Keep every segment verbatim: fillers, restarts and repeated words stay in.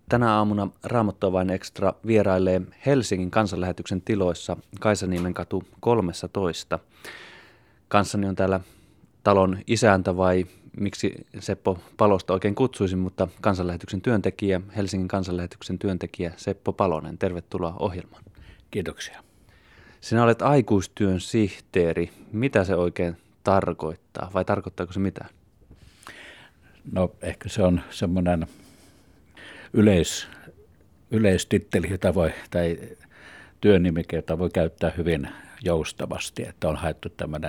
Tänä aamuna Raamattua vain Extra vierailee Helsingin kansanlähetyksen tiloissa Kaisaniemen katu kolmetoista. Kanssani on täällä talon isäntä vai miksi Seppo Palosta oikein kutsuisin, mutta kansanlähetyksen työntekijä, Helsingin kansanlähetyksen työntekijä Seppo Palonen. Tervetuloa ohjelmaan. Kiitoksia. Sinä olet aikuistyön sihteeri. Mitä se oikein tarkoittaa vai tarkoittaako se mitään? No ehkä se on semmoinen yleis, yleistitteli, jota voi, tai työnimike, jota voi käyttää hyvin joustavasti, että on haettu tämmöinen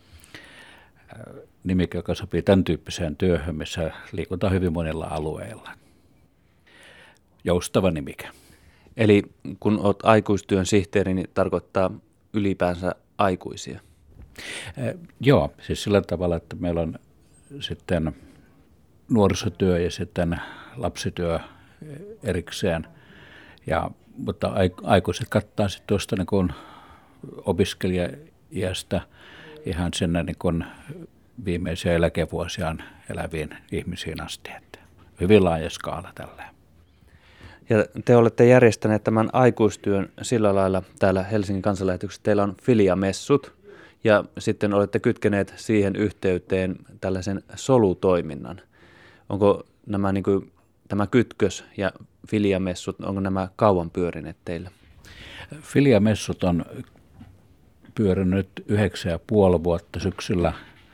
nimike, joka sopii tämän tyyppiseen työhön, missä liikutaan hyvin monilla alueilla. Joustava nimike. Eli kun olet aikuistyön sihteeri, niin tarkoittaa ylipäänsä aikuisia? Eh, joo, siis sillä tavalla, että meillä on sitten nuorisotyö ja sitten lapsityö erikseen, ja, mutta aikuiset kattaa sitten tuosta niin kuin opiskelijaiästä ihan sinne niin kuin viimeisiä eläkevuosiaan eläviin ihmisiin asti. Että hyvin laaja skaala tälleen. Ja te olette järjestäneet tämän aikuistyön sillä lailla täällä Helsingin kansanlähetyksessä. Teillä on filiamessut ja sitten olette kytkeneet siihen yhteyteen tällaisen solutoiminnan. Onko nämä niin kuin, tämä kytkös ja filiamessut, onko nämä kauan pyörineet teillä? Filiamessut on pyörinyt yhdeksän ja puoli vuotta. Syksyllä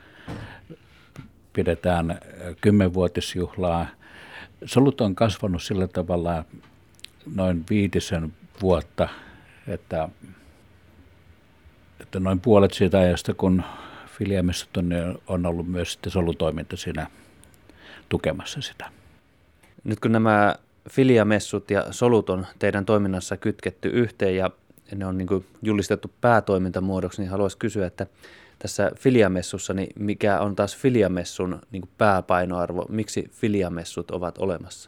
pidetään kymmenvuotisjuhlaa. Solut on kasvanut sillä tavalla noin viitisen vuotta, että, että noin puolet siitä ajasta, kun filiamessut on, on ollut myös sitten solutoiminta siinä tukemassa sitä. Nyt kun nämä filiamessut ja solut on teidän toiminnassa kytketty yhteen ja ne on niin kuin julistettu päätoimintamuodoksi, niin haluaisin kysyä, että tässä filiamessussa, niin mikä on taas filiamessun niin kuin pääpainoarvo? Miksi filiamessut ovat olemassa?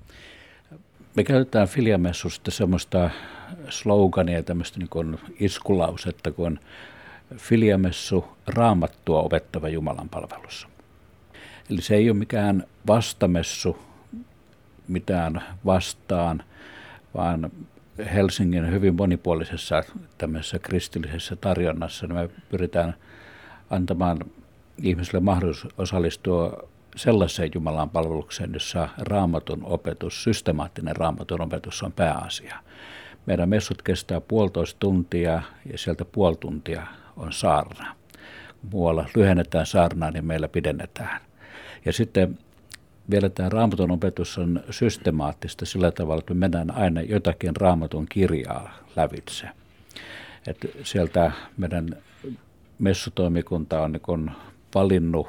Me käytetään filiamessusta semmoista slogania, tämmöistä niin kuin iskulausetta, kun filiamessu raamattua opettava Jumalan palvelus. Eli se ei ole mikään vastamessu mitään vastaan, vaan Helsingin hyvin monipuolisessa tämmöisessä kristillisessä tarjonnassa niin me pyritään antamaan ihmisille mahdollisuus osallistua sellaiseen Jumalan palvelukseen, jossa raamatun opetus, systemaattinen raamatun opetus on pääasia. Meidän messut kestää puolitoista tuntia ja sieltä puoli tuntia on saarna. Muualla lyhennetään saarnaa, niin meillä pidennetään. Ja sitten vielä tämä raamatun opetus on systemaattista sillä tavalla, että me mennään aina jotakin raamatun kirjaa lävitse. Että sieltä meidän messutoimikunta on niin valinnut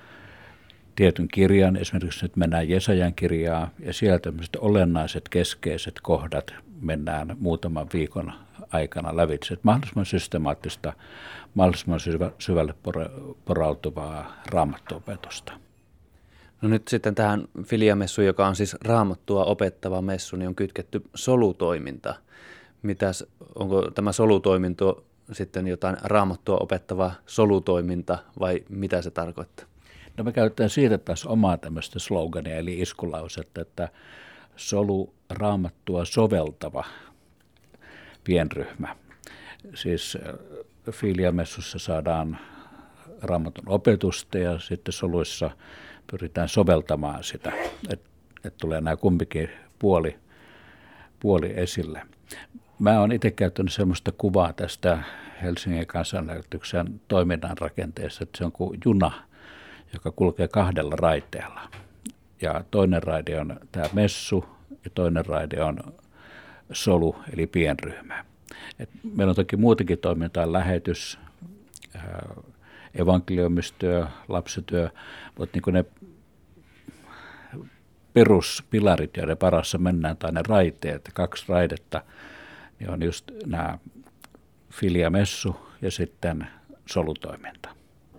tietyn kirjan, esimerkiksi nyt mennään Jesajan kirjaa, ja sieltä tämmöiset olennaiset keskeiset kohdat mennään muutaman viikon aikana lävitse. Että mahdollisimman systemaattista, mahdollisimman syvälle porautuvaa raamattuopetusta. No nyt sitten tähän filiamessuun, joka on siis raamattua opettava messu, niin on kytketty solutoiminta. Mitäs, onko tämä solutoiminto sitten jotain raamattua opettava solutoiminta vai mitä se tarkoittaa? No me käytetään siitä taas omaa tämmöistä slogania eli iskulausetta, että solu raamattua soveltava pienryhmä. Siis filiamessussa saadaan raamatun opetusta ja sitten soluissa pyritään soveltamaan sitä, että et tulee nämä kumpikin puoli, puoli esille. Mä oon itse käyttänyt semmoista kuvaa tästä Helsingin kansanlähetyksen toiminnan rakenteessa, että se on kuin juna, joka kulkee kahdella raiteella. Ja toinen raide on tämä messu ja toinen raide on solu eli pienryhmä. Et meillä on toki muutakin toimintaa, lähetys, evankeliumistyö, lapsityö, mutta niin ne peruspilarit, joiden parassa mennään, tai ne raiteet, kaksi raidetta, niin on just nämä filiamessu ja sitten solutoiminta.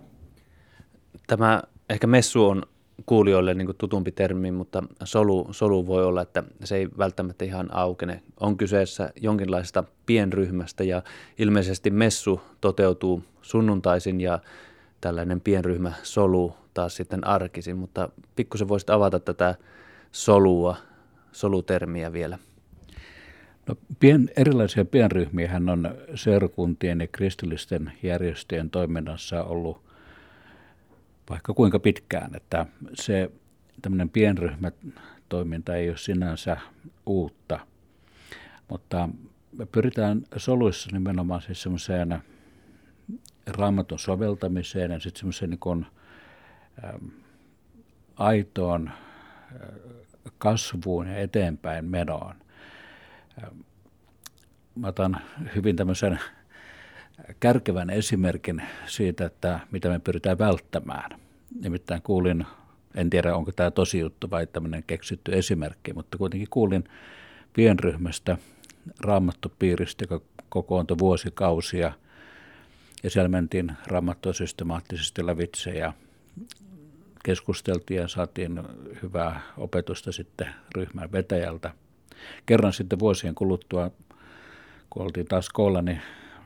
Tämä ehkä messu on kuulijoille niin kuin tutumpi termi, mutta solu, solu voi olla, että se ei välttämättä ihan aukene. On kyseessä jonkinlaista pienryhmästä ja ilmeisesti messu toteutuu sunnuntaisin ja tällainen pienryhmä solu taas sitten arkisin, mutta pikkusen voisit avata tätä solua solutermiä vielä? No, pien, erilaisia pienryhmiähän on seurakuntien ja kristillisten järjestöjen toiminnassa ollut vaikka kuinka pitkään, että se tämmöinen pienryhmätoiminta ei ole sinänsä uutta, mutta me pyritään soluissa nimenomaan siis semmoiseen Raamatun soveltamiseen ja sitten semmoiseen niin kuin äm, aitoon äh, kasvuun ja eteenpäin menoon. Ähm, mä otan hyvin tämmöisen kärkevän esimerkin siitä, että mitä me pyritään välttämään. Nimittäin kuulin, en tiedä onko tämä tosi juttu vai tämmöinen keksitty esimerkki, mutta kuitenkin kuulin pienryhmästä, raamattupiiristä, joka kokoontui vuosikausia. Ja siellä mentiin raamattua systemaattisesti lävitse ja keskusteltiin ja saatiin hyvää opetusta sitten ryhmän vetäjältä. Kerran sitten vuosien kuluttua, kun oltiin taas koolla, niin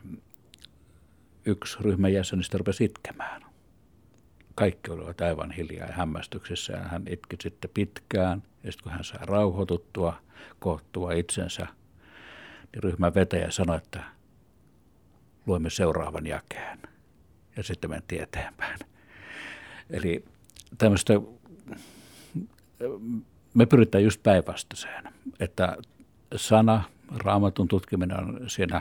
yksi ryhmän jäsenistä rupesi itkemään. Kaikki olivat aivan hiljaa ja hämmästyksessä ja hän itki sitten pitkään. Ja sitten kun hän sai rauhoituttua, koottua itsensä, niin ryhmän vetäjä sanoi, että luemme seuraavan jakeen. Ja sitten mentiin eteenpäin. Eli tämmöistä, me pyritään just päinvastaiseen, että sana, Raamatun tutkiminen on siinä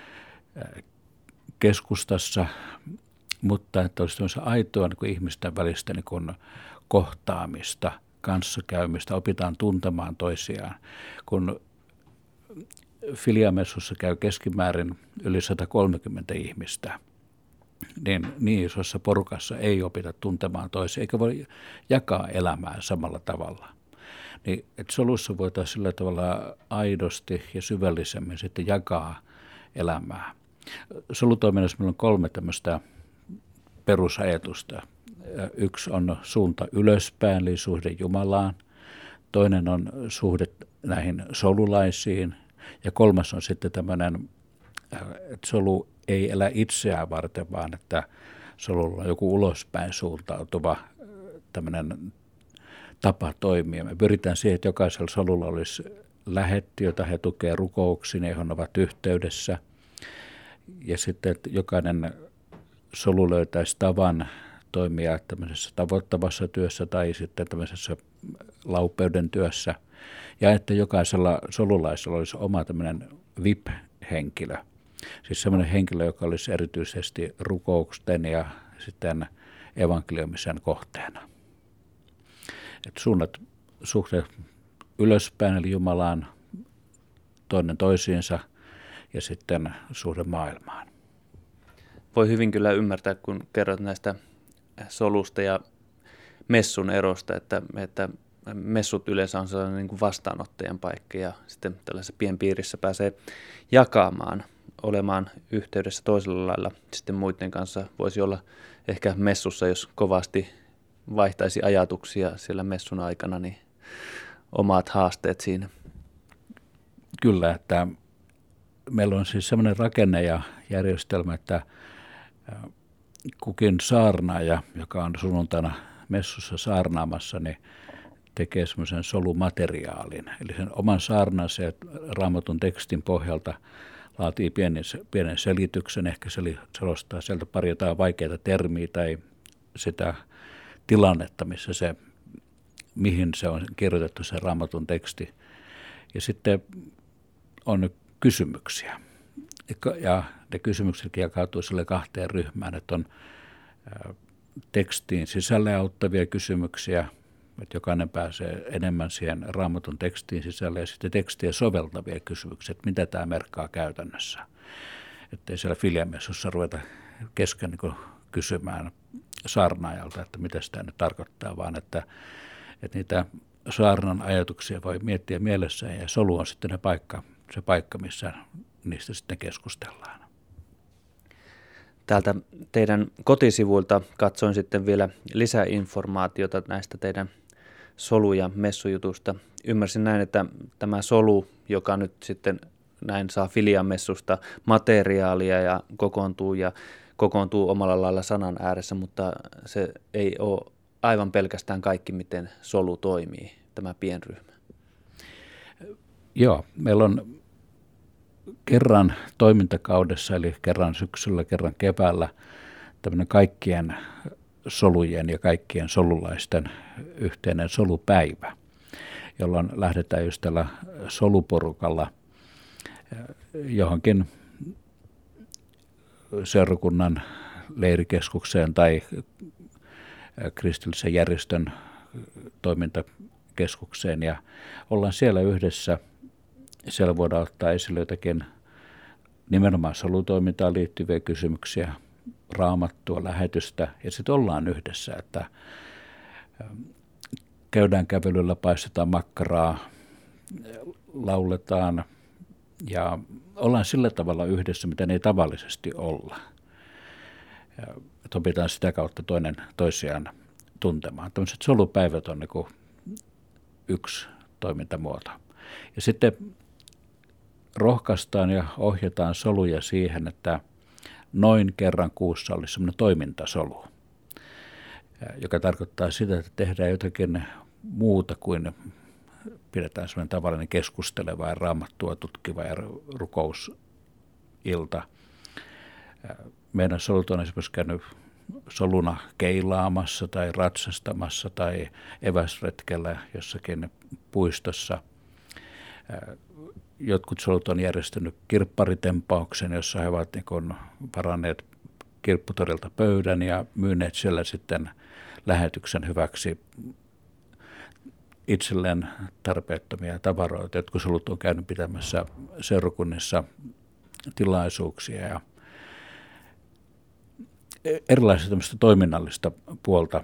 keskustassa, mutta että olisi tämmöistä aitoa niin kuin ihmisten välistä niin kuin kohtaamista, kanssakäymistä, opitaan tuntemaan toisiaan. Kun Filiamessussa käy keskimäärin yli sata kolmekymmentä ihmistä, niin niin isossa porukassa ei opita tuntemaan toisia, eikä voi jakaa elämää samalla tavalla. Niin, että solussa voitaisiin sillä tavalla aidosti ja syvällisemmin sitten jakaa elämää. Solutoiminnassa meillä on kolme tämmöistä perusajatusta. Yksi on suunta ylöspäin, eli suhde Jumalaan. Toinen on suhde näihin solulaisiin. Ja kolmas on sitten tämmöinen, että solu ei elä itseään varten, vaan että solulla on joku ulospäin suuntautuva tämmöinen tapa toimia. Me pyritään siihen, että jokaisella solulla olisi lähetti, jota he tukevat rukouksiin, johon ovat yhteydessä. Ja sitten, että jokainen solu löytäisi tavan toimia tämmöisessä tavoittavassa työssä tai sitten tämmöisessä laupeuden työssä. Ja että jokaisella solulaisella olisi oma tämmöinen V I P-henkilö. Siis semmoinen henkilö, joka olisi erityisesti rukouksen ja sitten evankeliumisen kohteena. Että suunnat suhde ylöspäin, eli Jumalaan, toinen toisiinsa ja sitten suhde maailmaan. Voi hyvin kyllä ymmärtää, kun kerrot näistä solusta ja messun erosta, että, että messut yleensä on sellainen niin kuin vastaanottajan paikka ja sitten tällaisessa pienpiirissä pääsee jakamaan, olemaan yhteydessä toisella lailla. Sitten muiden kanssa voisi olla ehkä messussa, jos kovasti vaihtaisi ajatuksia siellä messun aikana, niin omat haasteet siinä. Kyllä, että meillä on siis sellainen rakenne ja järjestelmä, että kukin saarnaaja, joka on sunnuntaina messussa saarnaamassa, niin tekee semmoisen solumateriaalin. Eli sen oman saarnansa ja Raamatun tekstin pohjalta laatii pienen, pienen selityksen, ehkä selostaa sieltä pari jotain vaikeita termiä tai sitä tilannetta, missä se, mihin se on kirjoitettu se Raamatun teksti. Ja sitten on kysymyksiä. Ja ne kysymykset jakautuu sille kahteen ryhmään, että on tekstiin sisälle auttavia kysymyksiä, että jokainen pääsee enemmän siihen Raamatun tekstiin sisälle, ja sitten tekstiä soveltavia kysymyksiä, että mitä tämä merkkaa käytännössä. Että ei siellä Filiamessussa ruveta kesken niin kysymään saarnaajalta, että mitä sitä nyt tarkoittaa, vaan että, että niitä saarnan ajatuksia voi miettiä mielessään, ja solu on sitten ne paikka, se paikka, missä niistä sitten keskustellaan. Täältä teidän kotisivuilta katsoin sitten vielä lisäinformaatiota näistä teidän solu- ja messujutusta. Ymmärsin näin, että tämä solu, joka nyt sitten näin saa Filiamessusta materiaalia ja kokoontuu ja kokoontuu omalla lailla sanan ääressä, mutta se ei ole aivan pelkästään kaikki, miten solu toimii, tämä pienryhmä. Joo, meillä on kerran toimintakaudessa, eli kerran syksyllä, kerran keväällä, tämmöinen kaikkien solujen ja kaikkien solulaisten yhteinen solupäivä, jolloin lähdetään just tällä soluporukalla johonkin seurakunnan leirikeskukseen tai kristillisen järjestön toimintakeskukseen ja ollaan siellä yhdessä. Siellä voidaan ottaa esille jotakin nimenomaan solutoimintaan liittyviä kysymyksiä, raamattua, lähetystä ja sitten ollaan yhdessä, että käydään kävelyllä, paistetaan makkaraa, lauletaan ja ollaan sillä tavalla yhdessä, mitä ei tavallisesti olla. Ja opitaan sitä kautta toinen toisiaan tuntemaan. Tällaiset solupäivät on niin kuin yksi toimintamuoto. Ja sitten rohkaistaan ja ohjataan soluja siihen, että noin kerran kuussa olisi sellainen toimintasolu, joka tarkoittaa sitä, että tehdään jotakin muuta kuin pidetään sellainen tavallinen keskusteleva ja raamattua tutkiva ja rukousilta. Meidän solut on esimerkiksi käynyt soluna keilaamassa tai ratsastamassa tai eväsretkellä jossakin puistossa. Jotkut solut on järjestänyt kirpparitempauksen, jossa he ovat niin varanneet kirpputorilta pöydän ja myyneet siellä sitten lähetyksen hyväksi itselleen tarpeettomia tavaroita. Jotkut solut on käynyt pitämässä seurakunnissa tilaisuuksia ja erilaista tämmöistä toiminnallista puolta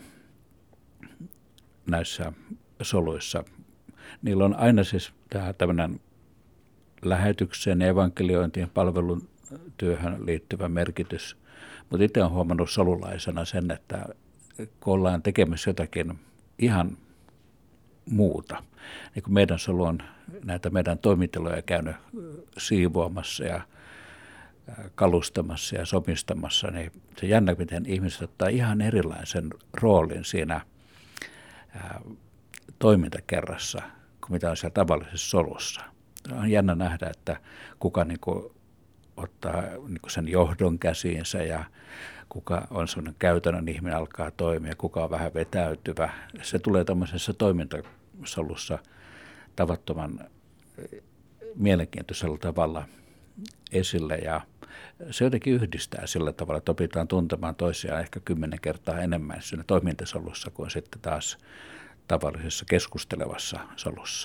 näissä soluissa. Niillä on aina siis tämä tämmöinen lähetykseen ja evankeliointiin palvelun työhön liittyvä merkitys. Mutta itse olen huomannut solulaisena sen, että kun ollaan tekemässä jotakin ihan muuta, niin kuin meidän solu on näitä meidän toimitiloja käynyt siivoamassa ja kalustamassa ja sopistamassa, niin se jännä, miten ihmiset ottaa ihan erilaisen roolin siinä ää, toimintakerrassa kuin mitä on siellä tavallisessa solussa. On jännä nähdä, että kuka niin kuin ottaa niin kuin sen johdon käsiinsä ja kuka on sellainen käytännön ihminen alkaa toimia, kuka on vähän vetäytyvä. Se tulee tämmöisessä toimintasolussa tavattoman mielenkiintoisella tavalla esille ja se jotenkin yhdistää sillä tavalla, että opitaan tuntemaan toisiaan ehkä kymmenen kertaa enemmän siinä toimintasolussa kuin sitten taas tavallisessa keskustelevassa solussa.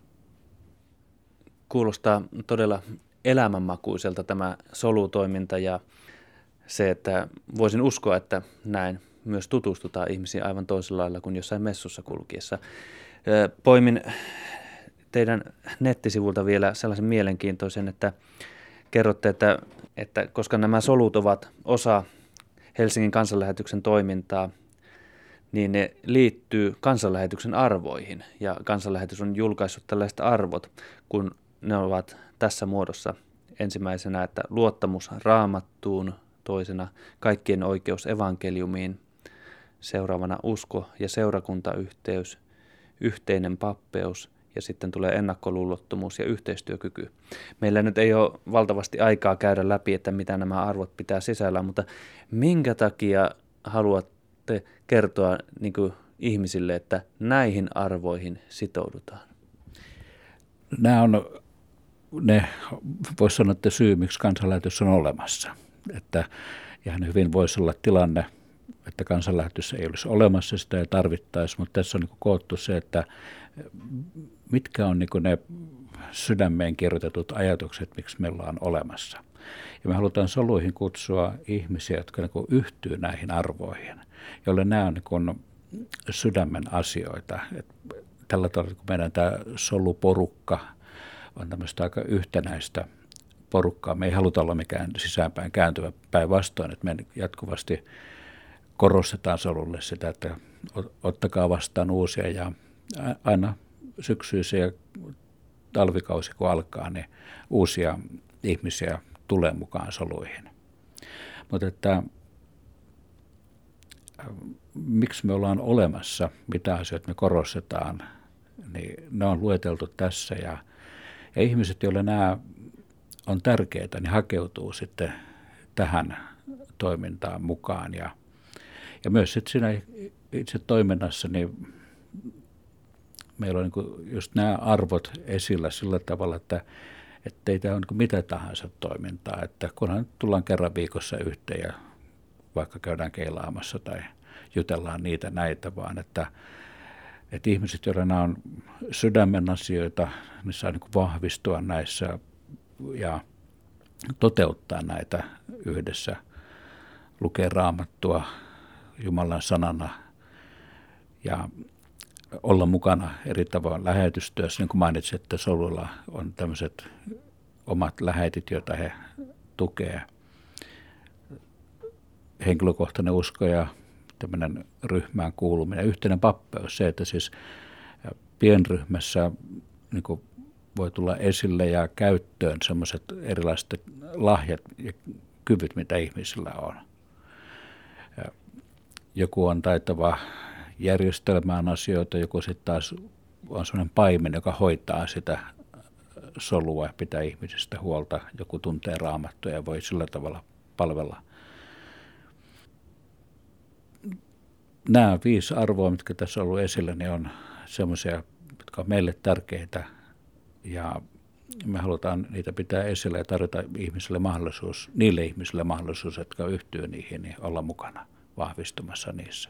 Kuulostaa todella elämänmakuiselta tämä solutoiminta ja se, että voisin uskoa, että näin myös tutustutaan ihmisiin aivan toisella lailla kuin jossain messussa kulkiessa. Poimin teidän nettisivulta vielä sellaisen mielenkiintoisen, että kerrotte, että, että koska nämä solut ovat osa Helsingin kansanlähetyksen toimintaa, niin ne liittyy kansanlähetyksen arvoihin. Ja kansanlähetys on julkaissut tällaiset arvot, kun ne ovat tässä muodossa ensimmäisenä, että luottamus raamattuun, toisena kaikkien oikeus evankeliumiin, seuraavana usko ja seurakuntayhteys, yhteinen pappeus ja sitten tulee ennakkoluulottomuus ja yhteistyökyky. Meillä nyt ei ole valtavasti aikaa käydä läpi, että mitä nämä arvot pitää sisällään, mutta minkä takia haluatte kertoa niin kuin ihmisille, että näihin arvoihin sitoudutaan? Nämä on ne, voisi sanoa, että syy, miksi kansanlähetys on olemassa. Että ihan hyvin voisi olla tilanne, että kansanlähetys ei olisi olemassa, sitä ei tarvittaisi, mutta tässä on niin kuin koottu se, että mitkä on niin kuin ne sydämeen kirjoitetut ajatukset, miksi meillä on olemassa. Ja me halutaan soluihin kutsua ihmisiä, jotka niin kuin yhtyy näihin arvoihin, joille nämä on niin kuin sydämen asioita. Et tällä tavalla, kun meidän tämä soluporukka on tämmöistä aika yhtenäistä porukkaa, me ei haluta olla mikään sisäänpäin kääntyvä päinvastoin, että me jatkuvasti korostetaan solulle sitä, että ottakaa vastaan uusia ja aina syksyisin ja talvikausi kun alkaa, niin uusia ihmisiä tulee mukaan soluihin. Mutta että miksi me ollaan olemassa, mitä asioita me korostetaan, niin ne on lueteltu tässä ja, Ja ihmiset, joille nämä on tärkeitä, niin hakeutuu sitten tähän toimintaan mukaan. Ja, ja myös sitten siinä itse toiminnassa, niin meillä on niin kuin just nämä arvot esillä sillä tavalla, että ei tämä ole niin kuin mitä tahansa toimintaa, että kunhan tullaan kerran viikossa yhteen ja vaikka käydään keilaamassa tai jutellaan niitä näitä, vaan että, että ihmiset, joilla nämä on sydämen asioita, ne saa niin kuin vahvistua näissä ja toteuttaa näitä yhdessä, lukea Raamattua Jumalan sanana ja olla mukana eri tavoin lähetystyössä. Niin kuin mainitsin, että Solulla on tämmöiset omat lähetit, joita he tukee. Henkilökohtainen usko ja tämmöinen ryhmään kuuluminen. Yhteinen pappeus, se, että siis pienryhmässä niin kuin voi tulla esille ja käyttöön sellaiset erilaiset lahjat ja kyvyt, mitä ihmisillä on. Joku on taitava järjestelmään asioita, joku sitten taas on sellainen paimen, joka hoitaa sitä solua ja pitää ihmisistä huolta. Joku tuntee Raamattua ja voi sillä tavalla palvella. Nämä viisi arvoa, mitkä tässä on ollut esillä, ne on semmoisia, jotka on meille tärkeitä ja me halutaan niitä pitää esillä ja tarjota ihmisille mahdollisuus, niille ihmisille mahdollisuus, jotka yhtyy niihin, niin olla mukana vahvistumassa niissä.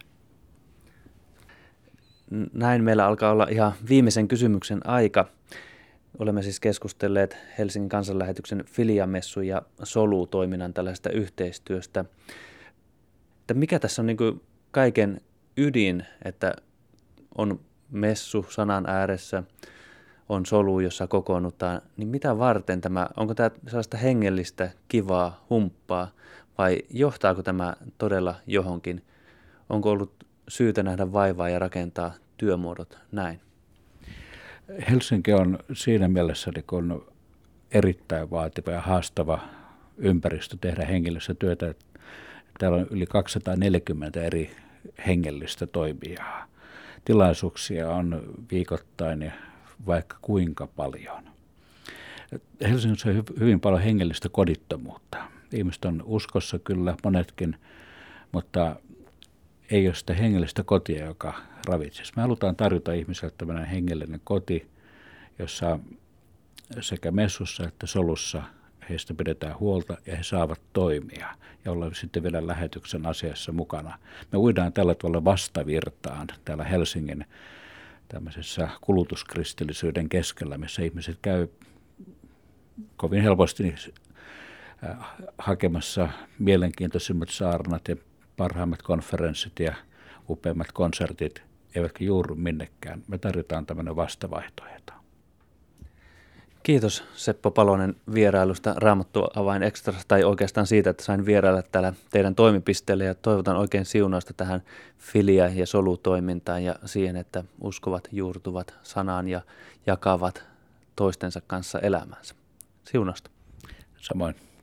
Näin meillä alkaa olla ihan viimeisen kysymyksen aika. Olemme siis keskustelleet Helsingin kansanlähetyksen Filiamessu ja Solu-toiminnan tällaisesta yhteistyöstä. Että mikä tässä on niin kuin kaiken ydin, että on messu sanan ääressä, on solu, jossa kokoonnutaan, niin mitä varten tämä, onko tämä sellaista hengellistä, kivaa, humppaa vai johtaako tämä todella johonkin? Onko ollut syytä nähdä vaivaa ja rakentaa työmuodot näin? Helsinki on siinä mielessä niin erittäin vaativa ja haastava ympäristö tehdä hengellistä työtä. Täällä on yli kaksisataaneljäkymmentä eri hengellistä toimijaa. Tilaisuuksia on viikoittain ja vaikka kuinka paljon. Helsingissä on hyvin paljon hengellistä kodittomuutta. Ihmiset on uskossa kyllä, monetkin, mutta ei ole sitä hengellistä kotia, joka ravitsisi. Me halutaan tarjota ihmisille tämmöinen hengellinen koti, jossa sekä messussa että solussa heistä pidetään huolta ja he saavat toimia ja olla sitten vielä lähetyksen asiassa mukana. Me uidaan tällä tavalla vastavirtaan täällä Helsingin tämmöisessä kulutuskristillisyyden keskellä, missä ihmiset käy kovin helposti hakemassa mielenkiintoisimmat saarnat ja parhaimmat konferenssit ja upeimmat konsertit, eivätkä juuri minnekään. Me tarjotaan tämmöinen vastavaihtoehto. Kiitos Seppo Palonen vierailusta Raamattu Avain Extrassa, tai oikeastaan siitä, että sain vierailla täällä teidän toimipisteelle, ja toivotan oikein siunausta tähän filia- ja solutoimintaan ja siihen, että uskovat juurtuvat sanaan ja jakavat toistensa kanssa elämänsä. Siunausta. Samoin.